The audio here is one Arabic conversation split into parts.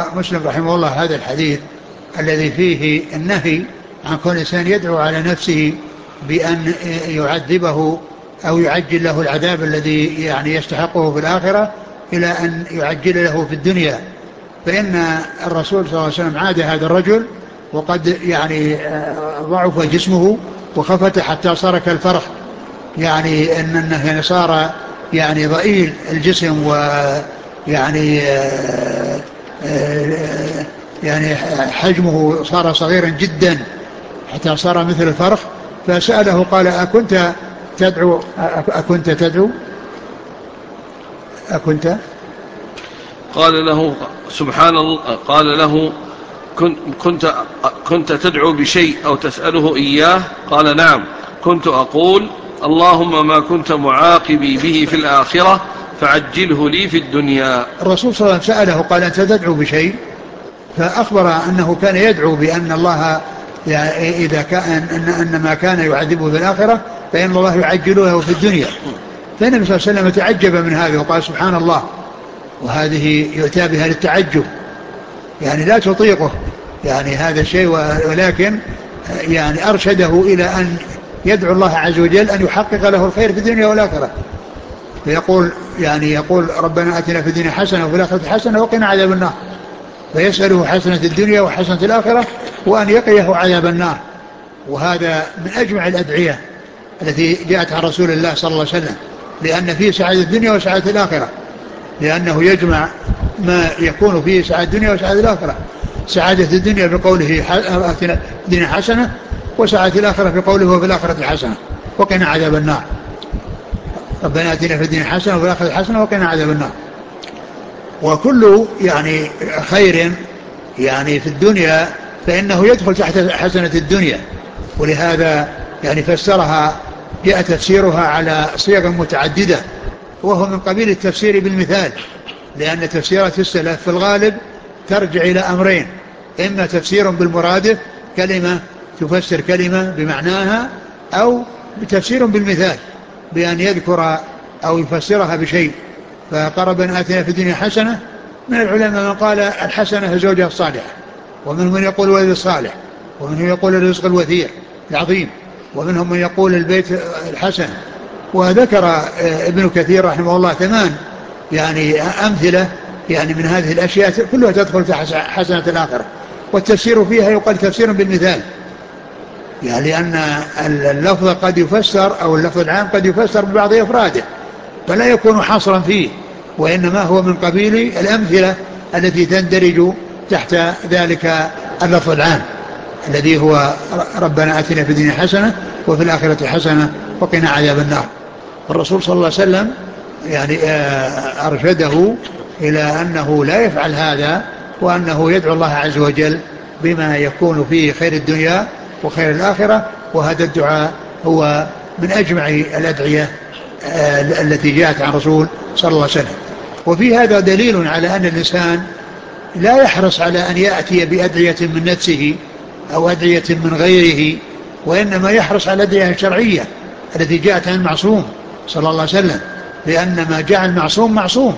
مسلم رحمه الله هذا الحديث الذي فيه النهي عن كل إنسان يدعو على نفسه بأن يعذبه أو يعجل له العذاب الذي يعني يستحقه في الآخرة إلى أن يعجل له في الدنيا. فإن الرسول صلى الله عليه وسلم عاد هذا الرجل وقد يعني ضعف جسمه وخفت حتى صار كالفرخ، يعني أنه يعني صار يعني ضئيل الجسم، ويعني يعني حجمه صار صغيرا جدا حتى صار مثل الفرخ. فسأله قال أكنت تدعو أكنت قال له سبحان الله، قال له كنت تدعو بشيء أو تسأله إياه؟ قال نعم، كنت أقول اللهم ما كنت معاقبي به في الآخرة فعجله لي في الدنيا. الرسول صلى الله عليه وسلم سأله قال أنت تدعو بشيء؟ فأخبر أنه كان يدعو بأن الله يعني إذا كان أن ما كان يعذبه في الآخرة فإن الله يعجله في الدنيا. فالنبي صلى الله عليه وسلم تعجب من هذا وقال سبحان الله، وهذه يؤتى بها للتعجب، يعني لا تطيقه يعني هذا الشيء، ولكن يعني أرشده إلى أن يدعو الله عز وجل أن يحقق له الخير في الدنيا والآخرة. فيقول يعني يقول ربنا آتنا في الدنيا حسنة وفي الآخرة حسنة وقنا عذاب النار، فيسأله حسنة الدنيا وحسنة الآخرة وأن يقيه عذاب النار. وهذا من أجمع الأدعية التي جاءت عن رسول الله صلى الله عليه وسلم، لأن فيه سعادة الدنيا وسعادة الآخرة، لأنه يجمع ما يكون فيه سعادة الدنيا وسعادة الآخرة. سعادة الدنيا بقوله آتنا الدنيا حسنة، وسعادة الآخرة بقوله وفي الآخرة حسنة وقنا عذاب النار. ربنا آتنا في الدنيا حسنة وفي الآخرة حسنة وقنا عذاب النار. وكل يعني خير يعني في الدنيا فإنه يدخل تحت حسنة الدنيا، ولهذا يعني فسرها جاء تفسيرها على صيغ متعددة، وهو من قبيل التفسير بالمثال، لأن تفسيرات السلف في الغالب ترجع إلى أمرين: إما تفسير بالمرادف، كلمة تفسر كلمة بمعناها، أو بتفسير بالمثال بأن يذكر أو يفسرها بشيء. فقرب أن آتنا في الدنيا حسنة، من العلماء من قال الحسنة زوجها الصالحة، ومنهم من يقول ولد الصالح، ومنهم يقول الرزق الوثير العظيم، ومنهم من يقول البيت الحسن. وذكر ابن كثير رحمه الله 8 يعني أمثلة يعني من هذه الأشياء كلها تدخل في حسنة الآخرة، والتفسير فيها يقال تفسير بالمثال، يعني لأن اللفظ قد يفسر أو اللفظ العام قد يفسر ببعض أفراده فلا يكون حصرا فيه، وإنما هو من قبيل الأمثلة التي تندرج تحت ذلك اللفظ العام الذي هو ربنا آتنا في الدنيا حسنة وفي الآخرة حسنة وقنا عذاب النار. الرسول صلى الله عليه وسلم يعني أرشده إلى أنه لا يفعل هذا، وأنه يدعو الله عز وجل بما يكون فيه خير الدنيا وخير الآخرة. وهذا الدعاء هو من أجمع الأدعية التي جاءت عن رسول صلى الله عليه وسلم. وفي هذا دليل على أن الإنسان لا يحرص على أن يأتي بأدعية من نفسه أو أدعية من غيره، وإنما يحرص على الأدعية الشرعية التي جاءت عن المعصوم صلى الله عليه وسلم، لأن ما جاء المعصوم معصوم،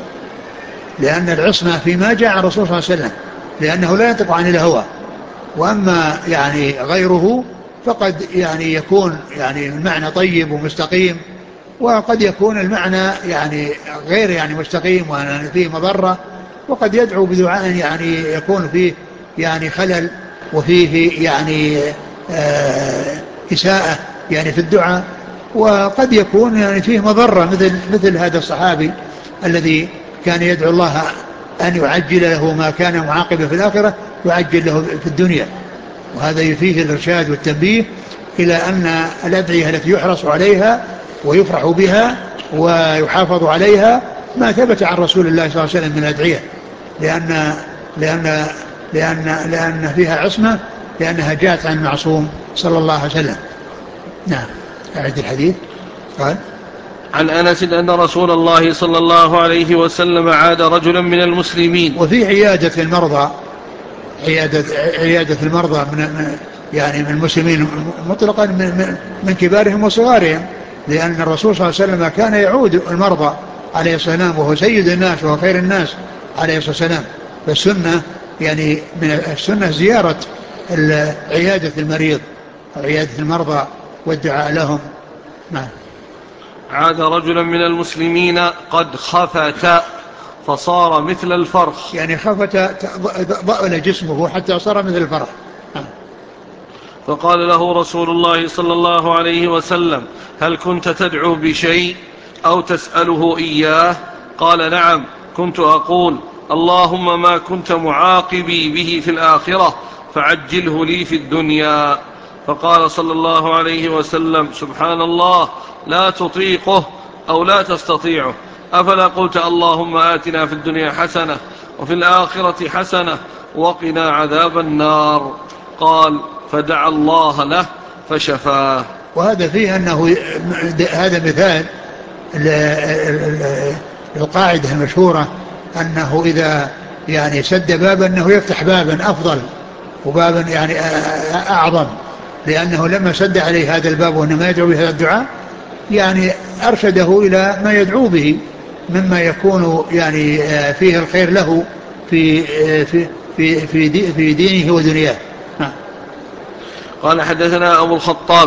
لأن العصمة فيما جاء عن الرسول صلى الله عليه وسلم، لأنه لا ينطق عن الهوى. وأما يعني غيره فقد يعني يكون يعني المعنى طيب ومستقيم، وقد يكون المعنى يعني غير يعني مستقيم وفيه مضرة، وقد يدعو بدعاء يعني يكون فيه يعني خلل وفيه يعني إساءة يعني في الدعاء، وقد يكون يعني فيه مضرة مثل هذا الصحابي الذي كان يدعو الله أن يعجل له ما كان معاقبا في الآخرة يعجل له في الدنيا. وهذا فيه الإرشاد والتنبيه إلى أن الأدعية التي يحرص عليها ويفرح بها ويحافظ عليها ما ثبت عن رسول الله صلى الله عليه وسلم من الأدعية، لأن فيها عصمة، لأنها جاءت عن المعصوم صلى الله عليه وسلم. نعم. أعد الحديث. قال عن أنس أن رسول الله صلى الله عليه وسلم عاد رجلا من المسلمين. وفي عيادة المرضى، عيادة المرضى يعني من المسلمين مطلقا من كبارهم وصغارهم، لأن الرسول صلى الله عليه وسلم كان يعود المرضى عليه السلام، وهو سيد الناس وهو خير الناس عليه الصلاة والسلام. فالسنة يعني من السنة زيارة عيادة المريض أو عيادة المرضى والدعاء لهم. نعم. عاد رجلا من المسلمين قد خفت فصار مثل الفرخ. يعني خفت ضأل جسمه حتى صار مثل الفرخ. فقال له رسول الله صلى الله عليه وسلم: هل كنت تدعو بشيء أو تسأله إياه؟ قال: نعم، كنت أقول: اللهم ما كنت معاقبي به في الآخرة فعجله لي في الدنيا. فقال صلى الله عليه وسلم: سبحان الله، لا تطيقه أو لا تستطيعه. أفلا قلت اللهم آتنا في الدنيا حسنة وفي الآخرة حسنة وقنا عذاب النار؟ قال: فدعا الله له فشفاه. وهذا فيه أنه هذا مثال القاعدة المشهورة أنه إذا يعني سد بابا أنه يفتح بابا أفضل وبابا يعني أعظم، لأنه لما سد عليه هذا الباب وإنما يدعو بهذا الدعاء يعني أرشده إلى ما يدعو به مما يكون يعني فيه الخير له في في دينه ودنياه. قال: حدثنا أبو الخطاب